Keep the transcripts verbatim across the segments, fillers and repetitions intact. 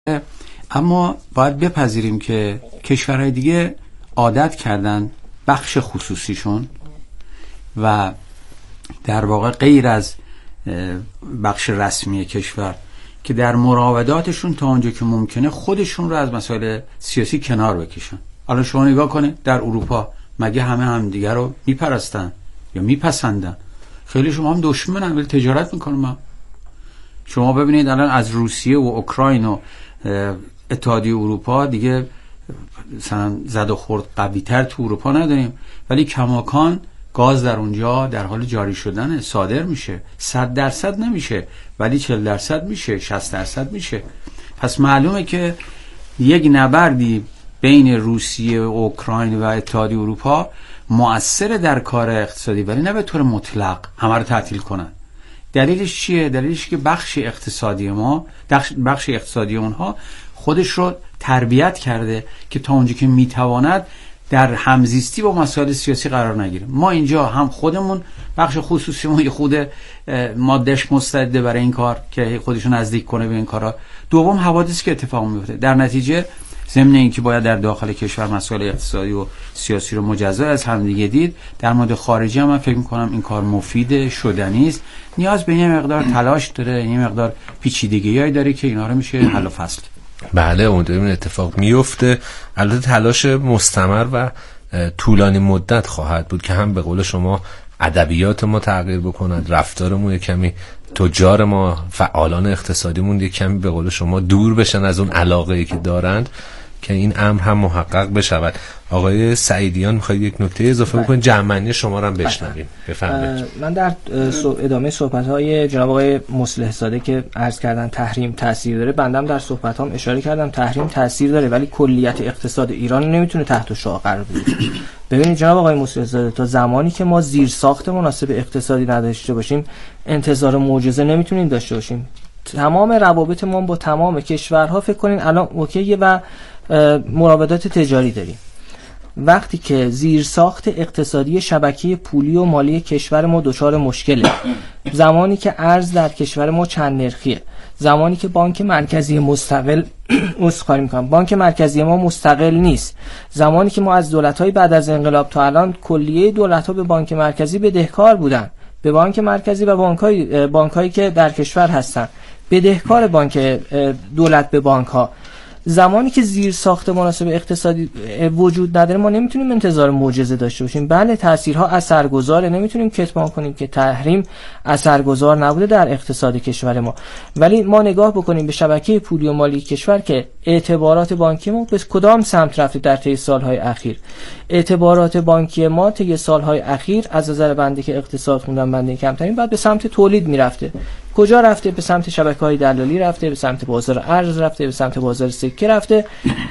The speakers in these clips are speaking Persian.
اما باید بپذیریم که کشورهای دیگه عادت کردن بخش خصوصیشون و در واقع غیر از بخش رسمی کشور که در مراوداتشون تا اونجا که ممکنه خودشون رو از مسائل سیاسی کنار بکشن. حالا شما نگاه کنه در اروپا مگه همه همدیگه رو میپرستن یا میپسندن؟ خیلی شما هم دشمنن ولی تجارت میکنن. شما ببینید الان از روسیه و اوکراین و اتحادیه اروپا دیگه مثلا زد و خورد قوی تر تو اروپا نداریم، ولی کماکان گاز در اونجا در حال جاری شدنه، صادر میشه. صد درصد نمیشه ولی چهل درصد میشه، شصت درصد میشه. پس معلومه که یک نبردی بین روسیه و اوکراین و اتحادیه اروپا مؤثر در کار اقتصادی، ولی نه به طور مطلق همه رو تعطیل کنن. دلیلش چیه؟ دلیلش که بخش اقتصادی ما، بخش اقتصادی اونها خودش رو تربیت کرده که تا اونجا که میتواند در همزیستی با مسائل سیاسی قرار نگیره. ما اینجا هم خودمون بخش خصوصیمون خود مادهش مستعده برای این کار که خودشو نزدیک کنه به این کارا. دوم حوادثی که اتفاق میفته، در نتیجه ضمن اینکه باید در داخل کشور مسائل اقتصادی و سیاسی رو مجزا از همدیگه دید، در مورد خارجی هم من فکر می‌کنم این کار مفید شدنی است. نیاز به یه مقدار تلاش داره، یه مقدار پیچیدگی‌ای داره که اینا رو میشه حل و فصل. بله، امیدواریم این اتفاق میفته. البته تلاش مستمر و طولانی مدت خواهد بود که هم به قول شما ادبیات ما تغییر بکند، رفتارمون یک کمی، تجار ما، فعالان اقتصادیمون یک کمی به قول شما دور بشن از اون علاقه‌ای که دارند که این امر هم محقق بشود. آقای سعیدیان میخواید یک نکته اضافه بکنید؟ جمعنی شما رو هم بشنویم. بفرمایید. من در ادامه صحبت‌های جناب آقای مصلح زاده که عرض کردن تحریم تاثیر داره، بندم در صحبتام اشاره کردم تحریم تاثیر داره ولی کلیت اقتصاد ایران نمیتونه تحت شعاع قرار بگیره. ببینید جناب آقای مصلح زاده، تا زمانی که ما زیر ساخت مناسب اقتصادی نداشته باشیم انتظار معجزه نمیتونیم داشته باشیم. تمام روابط ما با تمام کشورها فکر کنین الان اوکیه و مراودات تجاری داریم. وقتی که زیر ساخت اقتصادی شبکه پولی و مالی کشور ما دچار مشکله، زمانی که ارز در کشور ما چند نرخیه، زمانی که بانک مرکزی مستقل اسخاری میکنم بانک مرکزی ما مستقل نیست، زمانی که ما از دولت‌های بعد از انقلاب تا الان کلیه دولت‌ها به بانک مرکزی بدهکار بودن، به بانک مرکزی و بانک‌های بانک‌هایی که در کشور هستن بدهکار بانک دولت به بانک‌ها، زمانی که زیر ساخت مناسب اقتصادی وجود نداره ما نمیتونیم انتظار معجزه داشته باشیم. بله تاثیرها اثرگذاره، نمیتونیم کتمان کنیم که تحریم اثرگذار نبوده در اقتصاد کشور ما، ولی ما نگاه بکنیم به شبکه پولی و مالی کشور که اعتبارات بانکی ما به کدام سمت رفته در طی سالهای اخیر. اعتبارات بانکی ما طی سالهای اخیر از نظر بنده که اقتصاد خوندن بنده کمترین بعد به سمت تولید میرفته. کجا رفته؟ به سمت شبکه‌های دلالی رفته، به سمت بازار ارز رفته، به سمت بازار سکه رفته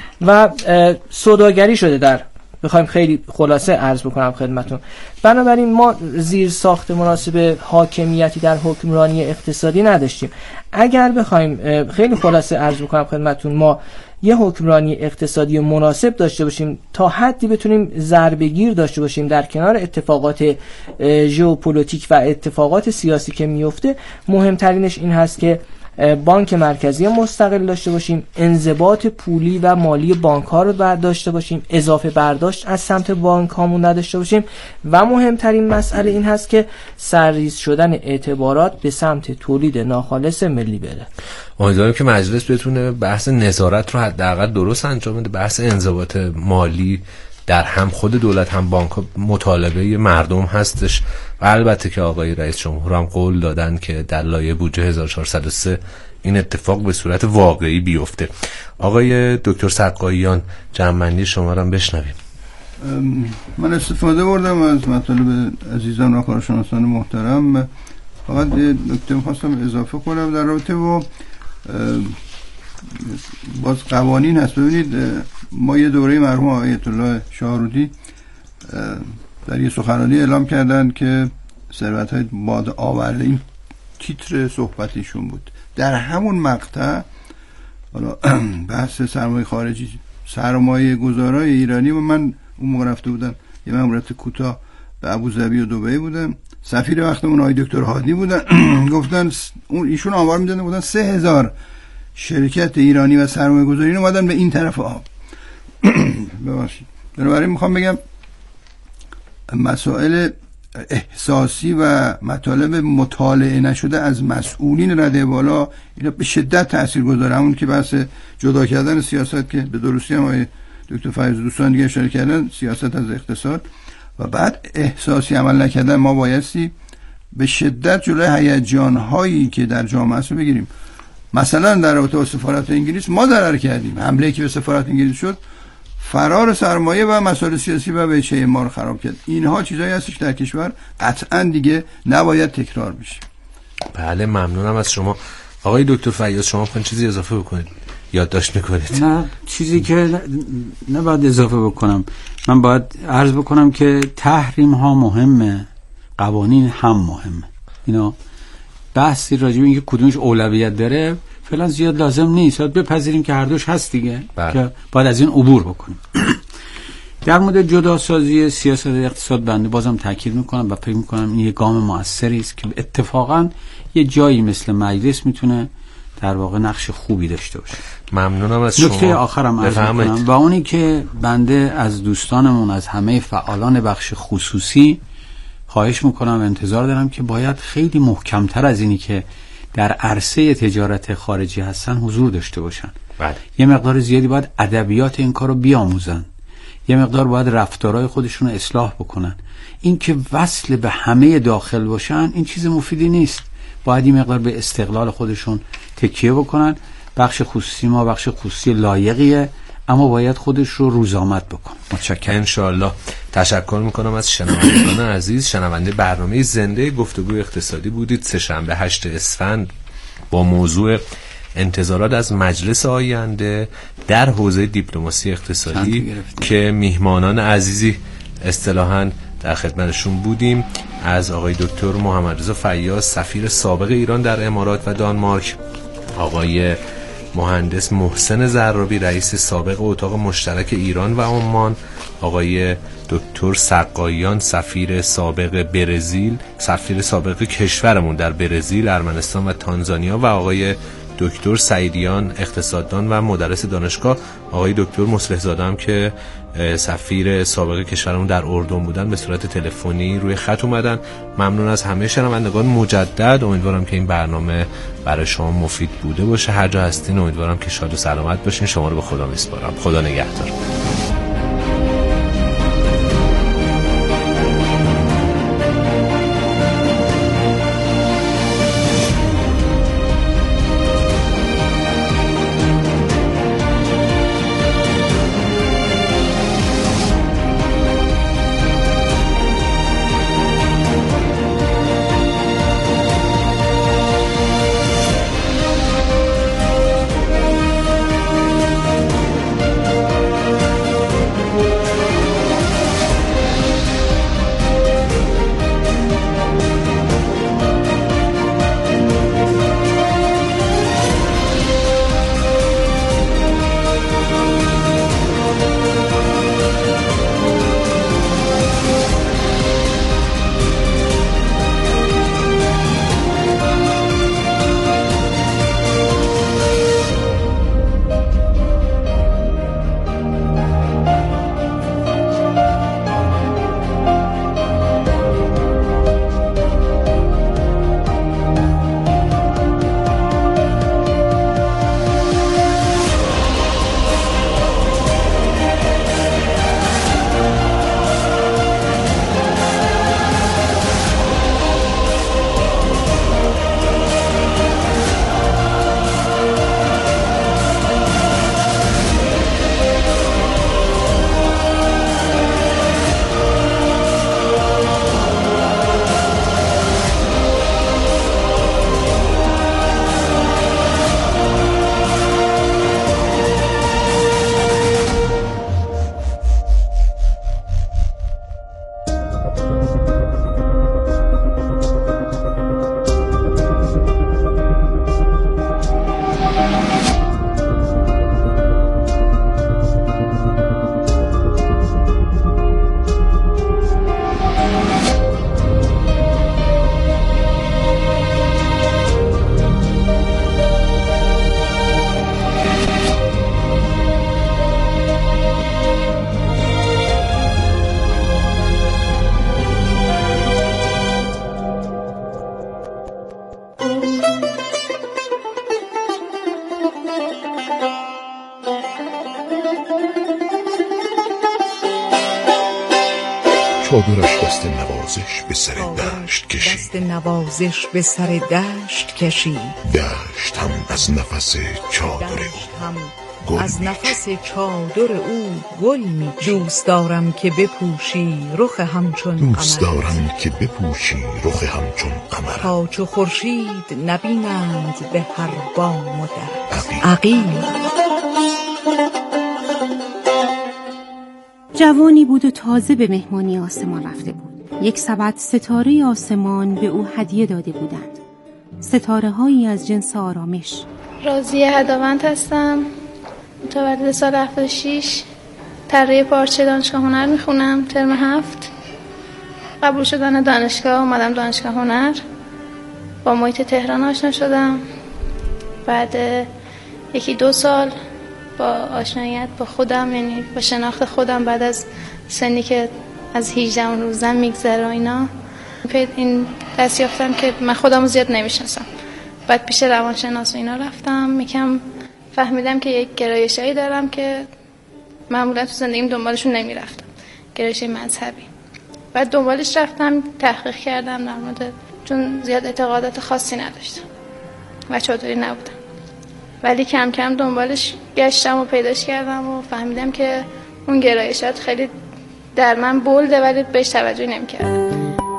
و سوداگری شده. در بخوایم خیلی خلاصه عرض بکنم خدمتتون، بنابراین ما زیر ساخت مناسب حاکمیتی در حکمرانی اقتصادی نداشتیم. اگر بخوایم خیلی خلاصه عرض بکنم خدمتتون، ما یه حکمرانی اقتصادی مناسب داشته باشیم تا حدی بتونیم ضربه‌گیر داشته باشیم در کنار اتفاقات ژئوپلیتیک و اتفاقات سیاسی که میفته، مهمترینش این هست که بانک مرکزی مستقل داشته باشیم، انضباط پولی و مالی بانک ها رو برداشته باشیم، اضافه برداشت از سمت بانک هامون نداشته باشیم و مهمترین مسئله این هست که سرریز شدن اعتبارات به سمت تولید ناخالص ملی بره. امیدوارم که مجلس بتونه بحث نظارت رو حداقل درست انجام بده. بحث انضباط مالی در هم خود دولت هم بانک مطالبه مردم هستش و البته که آقای رئیس جمهور هم قول دادن که در لایحه بودجه هزار و چهارصد و سه این اتفاق به صورت واقعی بیفته. آقای دکتر سقاییان جمعنی شما رو هم بشنویم. من استفاده بردم از مطالب عزیزان و کارشناسان محترم، فقط نکته می‌خواستم اضافه کنم در رابطه با باز قوانین هست. ببینید ما یه دوره مرحوم آیت الله شاهرودی در یه سخنرانی اعلام کردن که ثروت‌های باد آورده، این تیتر صحبتیشون بود. در همون مقطع حالا بحث سرمایه خارجی، سرمایه گذارای ایرانی، و من اون موقع رفته بودم یه ماموریت کوتاه به ابوظبی و دبی بودم، سفیر وقتمون آقای دکتر هادی بودن گفتن اون ایشون آمار میدادن، بودن سه هزار شرکت ایرانی و سرمایه گذاری اومدن به این طرف آب. ببخشید. بنابراین میخوام بگم مسائل احساسی و مطالب مطالعه نشده از مسئولین رده بالا اینا به شدت تأثیر گذاره. همون که بحث جدا کردن سیاست که به درستی هم آقای دکتر فیاض دوستان دیگه اشاره کردن، سیاست از اقتصاد، و بعد احساسی عمل نکردن. ما بایستی به شدت جلوی هیجان هایی که در جامعه است بگیریم. مثلا در رابطه با سفارت انگلیس ما ضرر کردیم. حمله که به سفارت انگلیس شد فرار سرمایه و مسائل سیاسی و بچه ما رو خراب کرد. اینها چیزایی هستش در کشور قطعا دیگه نباید تکرار بشه. بله ممنونم از شما. آقای دکتر فیاض شما خواهید چیزی اضافه بکنید؟ یادداشت میکنید؟ نه چیزی که نباید اضافه بکنم. من باید عرض بکنم که تحریم ها مهمه، قوانین هم مهمه. اینا بحثی راجع به اینکه کدومش اولویت داره فعلا زیاد لازم نیست. باید بپذیریم که هر دوش هست دیگه. بله. که باید از این عبور بکنیم. در مورد جداسازی سیاست و اقتصاد بنده بازم تاکید میکنم و فکر میکنم این یه گام موثری است که اتفاقا یه جایی مثل مجلس میتونه در واقع نقش خوبی داشته باشه. ممنونم از شما. نکته آخرم عرض میکنم و اونی که بنده از دوستانمون، از همه فعالان بخش خصوصی خواهش میکنم و انتظار دارم که باید خیلی محکمتر از اینی که در عرصه تجارت خارجی هستن حضور داشته باشن. بله. یه مقدار زیادی باید ادبیات این کارو بیاموزن. یه مقدار باید رفتارهای خودشون رو اصلاح بکنن. این که وصل به همه داخل باشن این چیز مفیدی نیست. باید این مقدار به استقلال خودشون تکیه بکنن. بخش خصوصی ما بخش خصوصی لایقیه، اما باید خودش رو روزآمد بکن. متشکرم. انشاءالله. تشکر میکنم از شنوندگان عزیز. شنونده برنامه زنده گفتگوی اقتصادی بودید. سه‌شنبه هشت اسفند با موضوع انتظارات از مجلس آینده در حوزه دیپلماسی اقتصادی که میهمانان عزیزی اصطلاحاً در خدمتشون بودیم. از آقای دکتر محمد رضا فیاض سفیر سابق ایران در امارات و دانمارک، آقای مهندس محسن زرابی رئیس سابق اتاق مشترک ایران و عمان، آقای دکتر سقاییان سفیر سابق برزیل، سفیر سابق کشورمون در برزیل، ارمنستان و تانزانیا، و آقای دکتر سعیدیان اقتصاددان و مدرس دانشگاه، آقای دکتر مصلح زاده هم که سفیر سابق کشورمون در اردن بودن به صورت تلفنی روی خط اومدن. ممنون از همه شنوندگان مجدد. امیدوارم که این برنامه برای شما مفید بوده باشه. هر جا هستین امیدوارم که شاد و سلامت باشین. شما رو به خدا میسپارم. خدا نگهدار. چادرش دست نوازش به سر دشت کشید، دست نوازش به سر دشت کشید. دشت هم از نفس چادر او از نفس چادر او گل می. دوست دارم که بپوشی رخ همچون قمر، دوست دارم که بپوشی رخ همچون قمر، تا چو خورشید نبینند به هر بام و در. عقیل جوانی بود و تازه به مهمانی آسمان رفته بود. یک سبد ستاره آسمان به او هدیه داده بودند، ستاره هایی از جنس آرامش. راضیه هداوند هستم، متولد سال هفتاد و شش، طراحی پارچه دانشگاه هنر میخونم، ترم هفت. قبول شدن دانشگاه اومدم دانشگاه هنر، با محیط تهران آشنا شدم. بعد یکی دو سال با آشنایت با خودم، یعنی با شناخت خودم بعد از سنی که از هجده اون روزم میگذره و اینا، این دست یافتم که من خودم رو زیاد نمیشناسم. بعد پیش روانشناس و اینا رفتم، یکم فهمیدم که یک گرایشایی دارم که معمولا تو زندگیم دنبالشون نمیرفتم، گرایش مذهبی. بعد دنبالش رفتم، تحقیق کردم در مورد، چون زیاد اعتقادات خاصی نداشتم و چادری نبودم، ولی کم کم دنبالش گشتم و پیداش کردم و فهمیدم که اون گرایشات خیلی در من بولده ولی بهش توجه نمی‌کردم.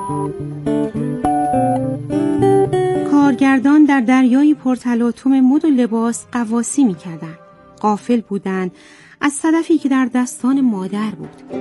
کارگردان در دریای پرتلاطم مد و لباس غواصی می‌کردند. غافل بودند از صدفی که در دستان مادر بود.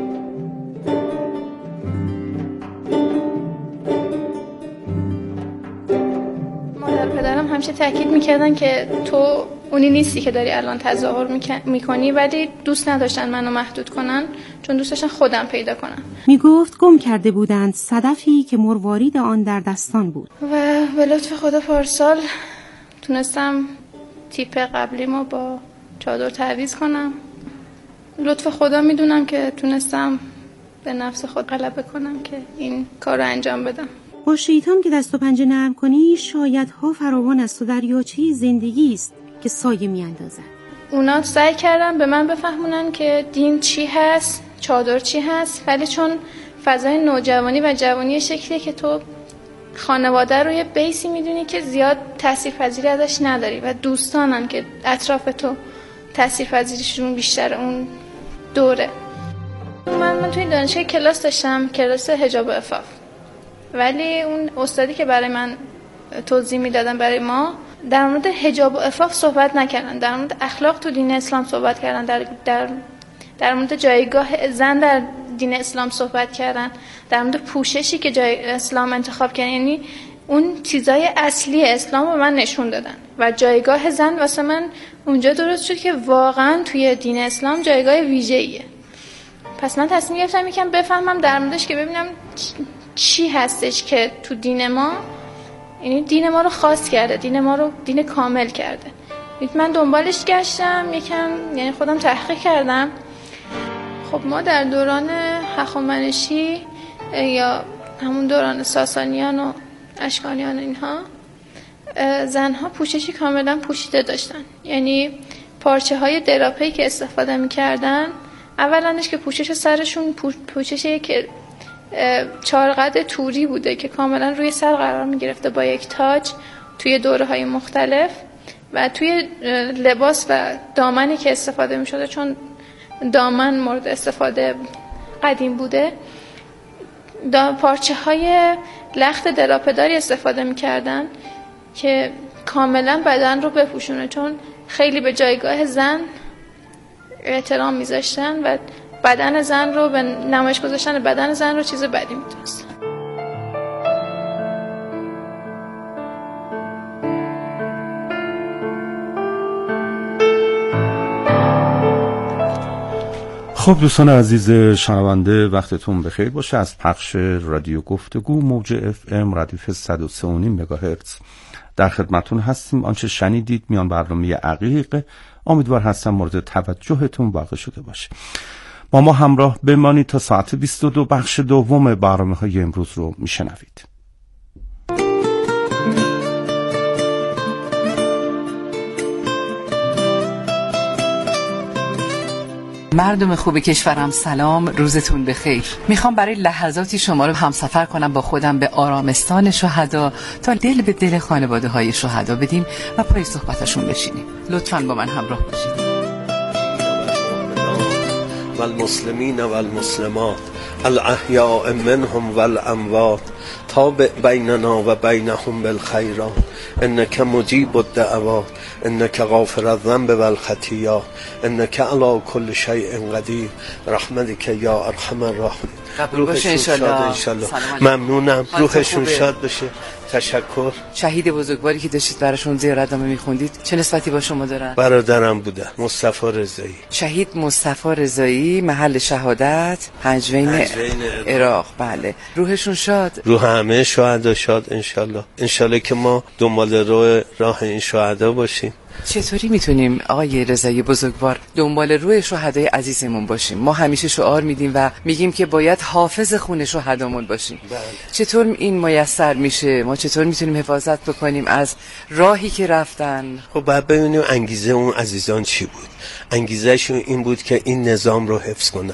مادر و پدرم همیشه تاکید می‌کردن که تو اونی نیستی که داری الان تظاهر میکنی، ولی دوست نداشتن منو محدود کنن، چون دوست داشتن خودم پیدا کنم. میگفت گم کرده بودند صدفی که مروارید آن در دستان بود و به لطف خدا پارسال تونستم تیپ قبلیمو با چادر تعویض کنم. لطف خدا میدونم که تونستم به نفس خود غلبه کنم که این کار رو انجام بدم. با شیطان که دست و پنجه نرم کنی، شایدها فراوان از تو دریاچه زندگی است که سایه میاندازد. اونا سعی کردن به من بفهمونن که دین چی هست، چادر چی هست، ولی چون فضای نوجوانی و جوانی شکلیه که تو خانواده رو یه بیسی میدونی که زیاد تاثیرپذیری ازش نداری و دوستانن که اطراف تو تاثیرپذیریشون بیشتر اون دوره. من من توی دانشگاه کلاس داشتم، کلاس حجاب و عفاف، ولی اون استادی که برای من توضیح میدادن برای ما در مورد حجاب و عفاف صحبت نکردن، در مورد اخلاق تو دین اسلام صحبت کردن، در در در مورد جایگاه زن در دین اسلام صحبت کردن، در مورد پوششی که جای اسلام انتخاب کردن. یعنی اون چیزای اصلی اسلام رو من نشون دادن و جایگاه زن واسه من اونجا درست شد که واقعا توی دین اسلام جایگاه ویژه‌ایه. پس من تصمیم گرفتم یکم بفهمم در موردش که ببینم چی هستش که تو دین ما، یعنی دین ما رو خاص کرده، دین ما رو دین کامل کرده. من دنبالش گشتم یکم، یعنی خودم تحقیق کردم. خب ما در دوران هخامنشی یا همون دوران ساسانیان و اشکانیان اینها، زنها پوششی کاملا پوشیده داشتن. یعنی پارچه های دراپه‌ای که استفاده می‌کردن، اولندش که پوشش سرشون پوششی که چارقد توری بوده که کاملا روی سر قرار می گرفته با یک تاج توی دوره های مختلف، و توی لباس و دامنی که استفاده می شده، چون دامن مورد استفاده قدیم بوده، پارچه های لخت دراپه‌داری استفاده می کردن که کاملا بدن رو بپوشونه، چون خیلی به جایگاه زن احترام می ذاشتن و بدن زن رو به نمایش گذاشتن بدن زن رو چیز بدی می‌دونستن. خب دوستان عزیز شنونده، وقتتون بخیر باشه. از پخش رادیو گفتگو موج اف ام ردیف صد و سه و نیم مگاهرتز در خدمتون هستیم. آنچه شنیدید میان برنامه عقیق. امیدوار هستم مورد توجهتون واقع شده باشه. با ما همراه بمانید تا ساعت بیست و دو بخش دوم برنامه‌های امروز رو میشنوید. مردم خوب کشورم سلام، روزتون بخیر. میخوام برای لحظاتی شما رو همسفر کنم با خودم به آرامستان شهدا تا دل به دل خانواده های شهدا بدیم و پای صحبتشون بشینیم. لطفاً با من همراه باشید. والمسلمین والمسلمات الاحیاء منهم والاموات تابع بیننا و بینهم بالخیرات انک مجیب الدعوات انک غافر الذنب والخطیات انک علی کل شیء قدیر برحمتک یا ارحم الراحمین. قبول باشه انشالله. ممنونم. روحشون شاد بشه. تشکر. شهید بزرگواری که داشتید براشون زیارتنامه میخوندید چه نسبتی با شما دارن؟ برادرم بودن، مصطفی رضایی. شهید مصطفی رضایی، محل شهادت پنجوین عراق. بله، روحشون شاد. روح همه شهدا شاد انشالله. انشالله که ما دنبال راه راه این شهدا باشیم. چطوری میتونیم آقای رضایی بزرگوار دنبال روی شهدای عزیزمون باشیم؟ ما همیشه شعار میدیم و میگیم که باید حافظ خون شهدامون باشیم. بله. چطور این میسر میشه؟ ما چطور میتونیم حفاظت بکنیم از راهی که رفتن؟ خب باید ببینیم انگیزه اون عزیزان چی بود. انگیزهشون این بود که این نظام رو حفظ کنن،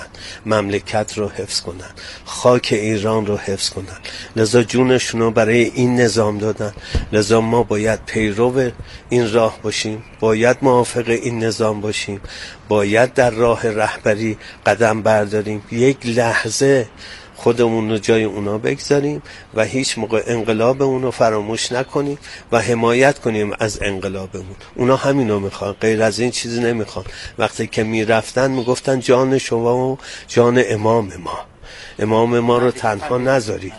مملکت رو حفظ کنن، خاک ایران رو حفظ کنن، لذا جونشون رو برای این نظام دادن. لذا ما باید پیرو این راه باشیم، باید موافق این نظام باشیم، باید در راه رهبری قدم برداریم، یک لحظه خودمون رو جای اونا بگذاریم و هیچ موقع انقلاب اونو فراموش نکنیم و حمایت کنیم از انقلابمون. اونا همینو میخوان، غیر از این چیزی نمیخوان. وقتی که میرفتن میگفتن جان شما و جان امام ما، امام ما رو تنها نذارید،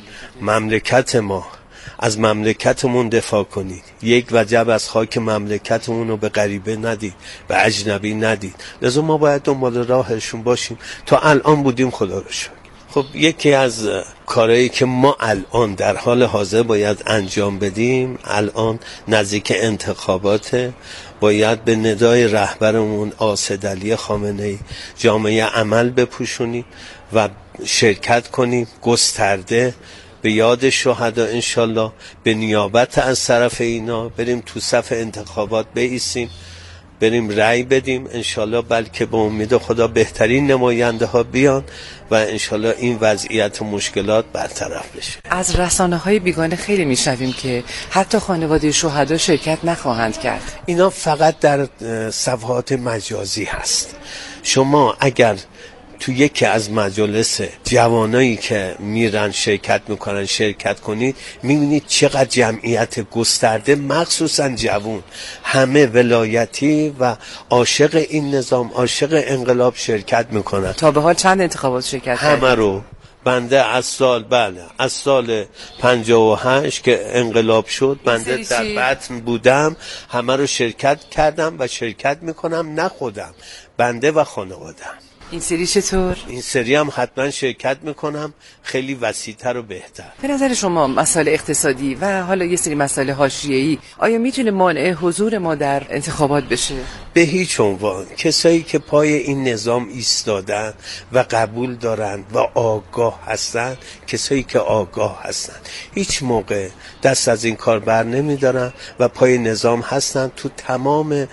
مملکت ما، از مملکتمون دفاع کنید، یک وجب از خاک مملکتمون رو به غریبه ندید، به اجنبی ندید. لذا ما باید دنبال راهشون باشیم. تا الان بودیم، خدا رو شکر. خب یکی از کارهایی که ما الان در حال حاضر باید انجام بدیم، الان نزدیک انتخابات، باید به ندای رهبرمون آسد علی خامنه‌ای جامعه عمل بپوشونیم و شرکت کنیم گسترده به یاد شهدا انشالله، به نیابت از طرف اینا بریم تو صف انتخابات بایستیم، بریم رأی بدیم انشالله، بلکه به امید خدا بهترین نماینده ها بیان و انشالله این وضعیت و مشکلات برطرف بشه. از رسانه های بیگانه خیلی میشنویم که حتی خانواده شهدا شرکت نخواهند کرد. اینا فقط در صفحات مجازی هست. شما اگر تو یکی از مجالس جوانایی که میرن شرکت میکنن شرکت کنید، میبینید چقدر جمعیت گسترده، مخصوصا جوان، همه ولایتی و عاشق این نظام، عاشق انقلاب شرکت میکنن. تا به حال چند انتخابات شرکت همه کرد؟ رو بنده از سال بله از سال پنجاه و هشت که انقلاب شد بنده در بطن بودم، همه رو شرکت کردم و شرکت میکنم، نه خودم، بنده و خانوادم. این سری چطور؟ این سری هم حتما شرکت میکنم، خیلی وسیع‌تر و بهتر. به نظر شما مسائل اقتصادی و حالا یه سری مسائل حاشیه‌ای آیا میتونه مانع حضور ما در انتخابات بشه؟ به هیچ عنوان. کسایی که پای این نظام ایستادن و قبول دارن و آگاه هستن، کسایی که آگاه هستن هیچ موقع دست از این کار بر نمیدارن و پای نظام هستن، تو تمام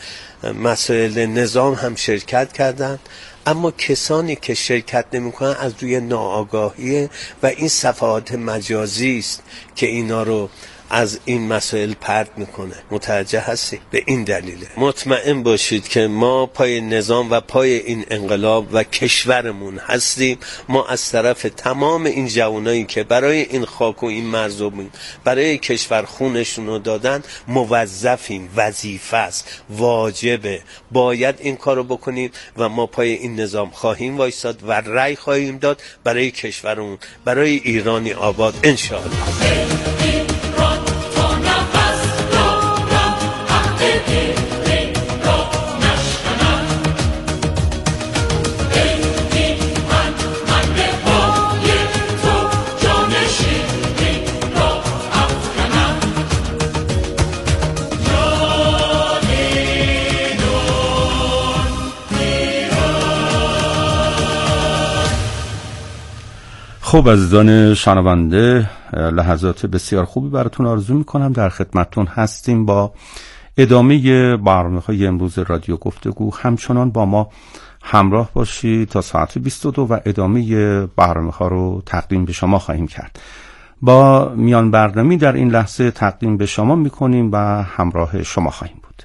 مسائل نظام هم شرکت کردن. اما کسانی که شرکت نمی‌کنن از روی ناآگاهی و این صفحات مجازی است که اینا رو از این مسائل پرت میکنه. متوجه هستی؟ به این دلیله. مطمئن باشید که ما پای نظام و پای این انقلاب و کشورمون هستیم. ما از طرف تمام این جوانایی که برای این خاک و این مرزومین برای کشور خونشون رو دادن موظفیم، وظیفه است، واجبه، باید این کارو بکنیم و ما پای این نظام خواهیم وایساد و رأی خواهیم داد برای کشورمون، برای ایرانی آباد انشاءالله. خب عزیزان شنونده، لحظات بسیار خوبی براتون آرزو میکنم. در خدمتتون هستیم با ادامه برنامه‌های امروز رادیو گفتگو همچنان با ما همراه باشید تا ساعت بیست و دو و ادامه برنامه‌ها رو تقدیم به شما خواهیم کرد. با میان برنامه‌ای در این لحظه تقدیم به شما می‌کنیم و همراه شما خواهیم بود.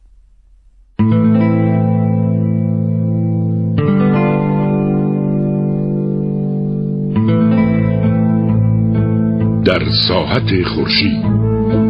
در ساحت خورشید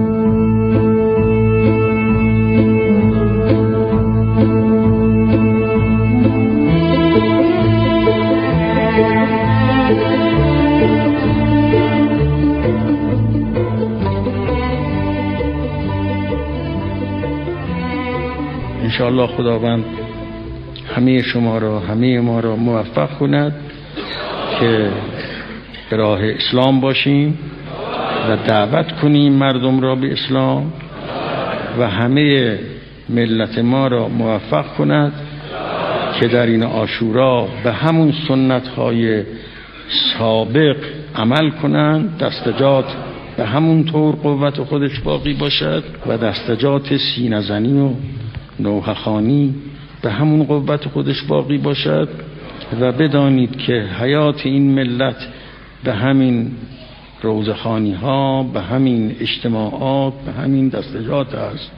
انشاءالله خداوند همه شما را همه ما را موفق کند که به راه اسلام باشیم و دعوت کنیم مردم را به اسلام و همه ملت ما را موفق کند که در این عاشورا به همون سنت‌های سابق عمل کنند، دستجات به همون طور قوت خودش باقی باشد و دستجات سینه‌زنی و نوحه‌خوانی به همون قوت خودش باقی باشد و بدانید که حیات این ملت به همین روزخوانی ها، به همین اجتماعات، به همین دستجات است.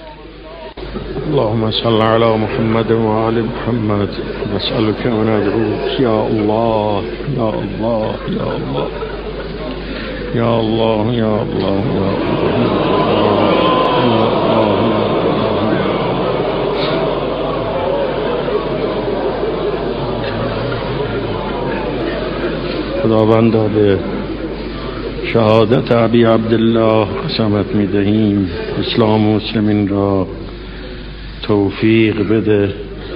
اللهم صل علی محمد و آل محمد نسألك و ندعوك یا الله یا الله یا الله یا الله یا الله یا الله. خداوندا به شهادت ابی عبدالله قسمت می‌دهیم اسلام و مسلمین را توفیق بده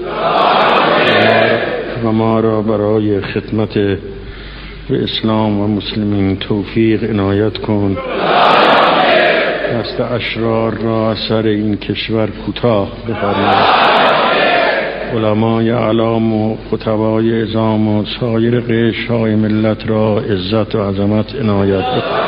و ما را برای خدمت به اسلام و مسلمین توفیق عنایت کن. دست اشرار را از سر این کشور کوتاه بفرما. علمای اعلام و خطبای عظام و سایر قشرهای ملت را عزت و عظمت عنایت بفرما.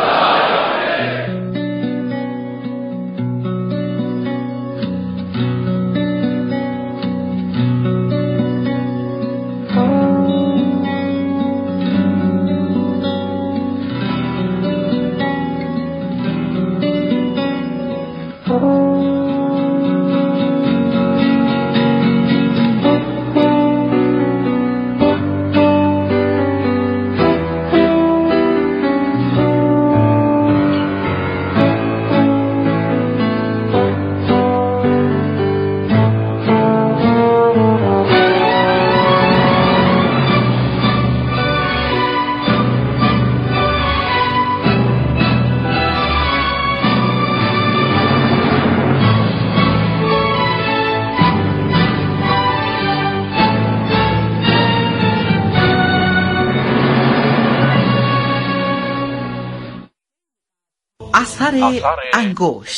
اثر انگشت.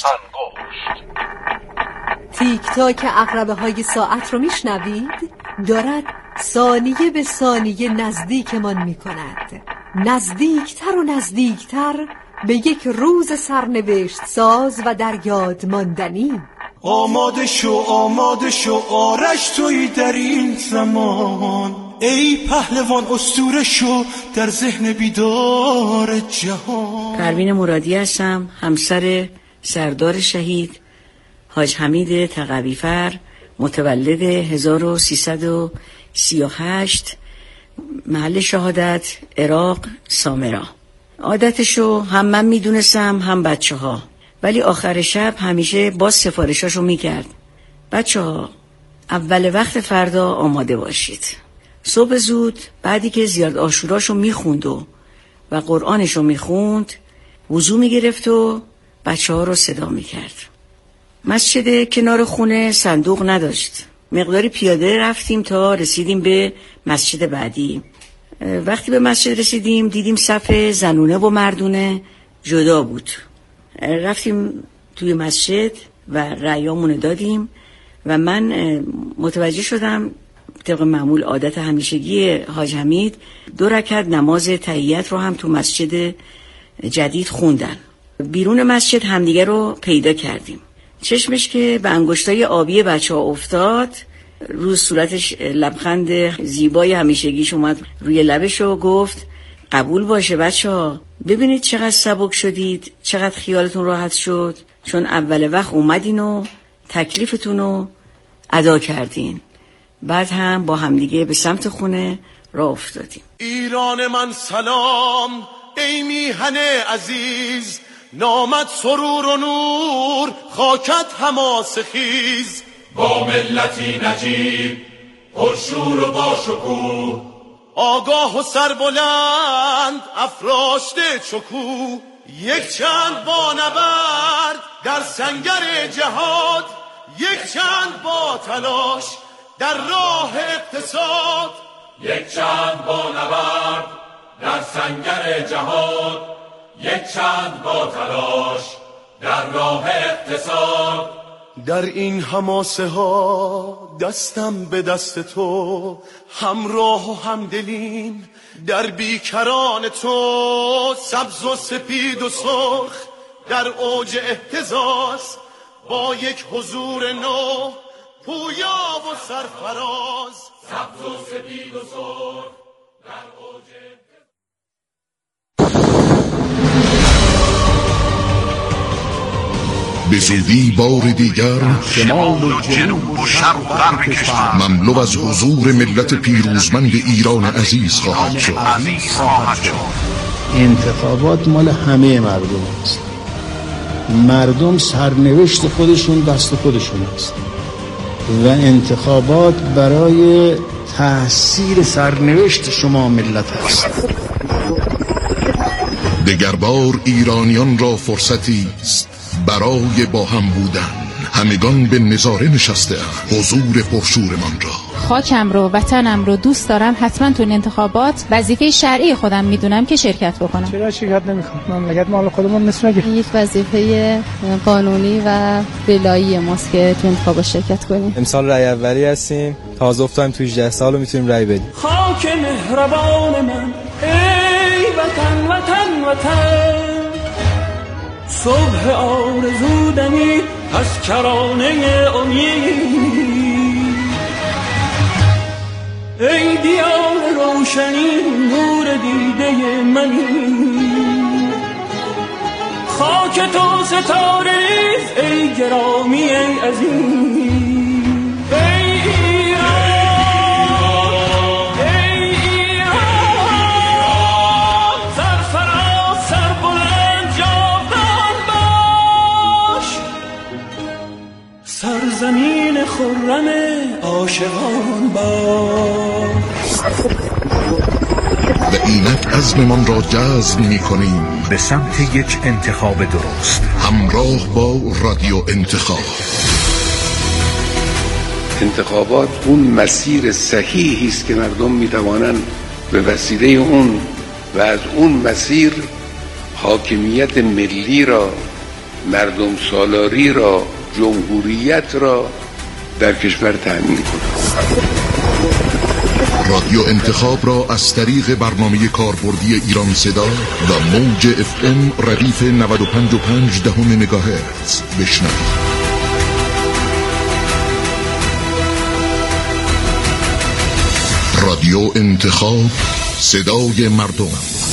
تیک تاک عقربه های ساعت رو میشنوید؟ دارد ثانیه به ثانیه نزدیکمان میکند، نزدیکتر و نزدیکتر به یک روز سرنوشت ساز و در یاد ماندنی. آماده شو آماده شو آرش توی در این زمان، ای پهلوان اسطوره شو در ذهن بیدار جهان. پروین مرادی هستم، همسر سردار شهید حاج حمید تقوی‌فر، متولد هزار و سیصد و سی و هشت، محل شهادت عراق سامرا. عادتشو هم من میدونستم هم بچه ها، ولی آخر شب همیشه باز سفارشاشو میکرد. بچه ها اول وقت فردا آماده باشید. صبح زود بعدی که زیارت عاشوراشو میخوند و و قرآنشو میخوند وضو میگرفت و بچه ها رو صدا میکرد. مسجد کنار خونه صندوق نداشت. مقداری پیاده رفتیم تا رسیدیم به مسجد بعدی. وقتی به مسجد رسیدیم دیدیم صف زنونه و مردونه جدا بود. رفتیم توی مسجد و رأیامون دادیم و من متوجه شدم طبق معمول عادت همیشگی حاج حمید دو رکعت نماز تحیت رو هم تو مسجد جدید خوندن. بیرون مسجد همدیگه رو پیدا کردیم. چشمش که به انگشتای آبی بچه ها افتاد، رو صورتش لبخند زیبای همیشگیش اومد روی لبش و گفت قبول باشه بچه ها، ببینید چقدر سبک شدید، چقدر خیالتون راحت شد، چون اول وقت اومدین و تکلیفتون رو ادا کردین. بعد هم با همدیگه به سمت خونه راه افتادیم. ایران من سلام، ای میهن عزیز، نامت سرور و نور، خاکت حماسه خیز. با ملتی نجیب، پرشور و باشکوه، آگاه و سربلند، افراشته چکو. یک چند با نبرد در سنگر جهاد، یک چند با تلاش در راه اقتصاد. یک چند با نبرد در سنگر جهاد، یک چند با تلاش در راه اقتصاد. در این حماسه ها دستم به دست تو، همراه و همدلیم در بیکران تو. سبز و سپید و سرخ در اوج اهتزاز، با یک حضور نو پویا و سرفراز. سبز و سپید و سرخ در اوج به زودی بار دیگر شمال و جنوب و شرق و غرب کشور مملو از حضور ملت پیروزمند ایران عزیز خواهد شد. انتخابات مال همه مردم است. مردم سرنوشت خودشون دست خودشون است و انتخابات برای تأثیر سرنوشت شما ملت است. دگربار ایرانیان را فرصتی است برای با هم بودن. همگان به نظاره نشسته اند حضور پرشورمان را. خاکم رو، وطنم رو دوست دارم، حتما تو این انتخابات وظیفه شرعی خودم میدونم که شرکت بکنم. چرا شرکت نمیکنم؟ مملکت مال خودمون نیست مگه؟ یک وظیفه قانونی و ولایی ماست که تو انتخابات شرکت کنیم. امسال رای اولی هستیم، تازه افتادیم تو هجده سال و میتونیم رای بدیم. خاک مهربان من، ای وطن وطن وطن، صبح آرزودنی از کرانه امید. ای دیار روشنی نور دیده منی، خاک تو ستاره ریز ای گرامی ای عزیز. ای ایران، ای ایران، سرفراز سربلند جاودان باش، سرزمین خرم عاشقان باش. و اینک عزممان را جزم می کنیم به سمت یک انتخاب درست، همراه با رادیو انتخاب. انتخابات اون مسیر صحیحی است که مردم می توانند به وسیله اون و از اون مسیر حاکمیت ملی را، مردم سالاری را، جمهوریت را در کشور تأمین کنند. رادیو انتخاب را از طریق برنامه کاربردی ایران صدا و موج اف ام ردیف نود و پنج و پنج دهم مگاهرتز بشنوید. رادیو انتخاب، صدای مردم.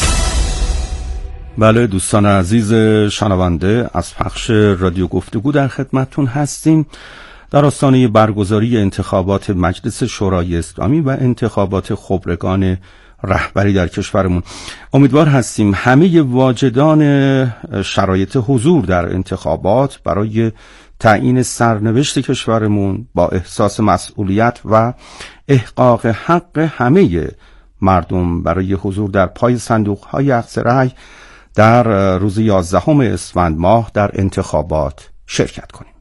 بله دوستان عزیز شنونده، از پخش رادیو گفتگو در خدمتتون هستیم در آستانه برگزاری انتخابات مجلس شورای اسلامی و انتخابات خبرگان رهبری در کشورمون. امیدوار هستیم همه واجدان شرایط حضور در انتخابات برای تعیین سرنوشت کشورمون با احساس مسئولیت و احقاق حق همه مردم برای حضور در پای صندوق‌های اخذ رأی در روز یازدهم اسفند ماه در انتخابات شرکت کنیم.